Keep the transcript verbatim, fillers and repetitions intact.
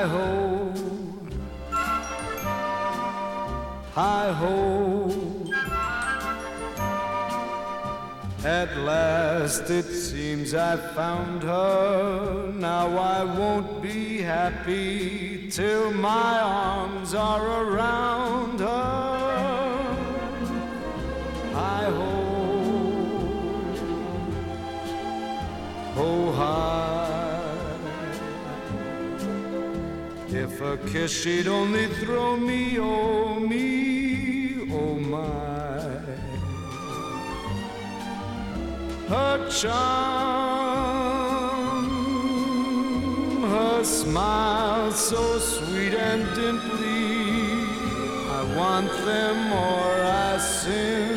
Hi-ho, hi-ho. At last it seems I found her. Now I won't be happy till my arms are around her. Hi-ho, ho-hi. If a kiss she'd only throw me, oh me, oh my. Her charm, her smile so sweet and dimply, I want them or I sin.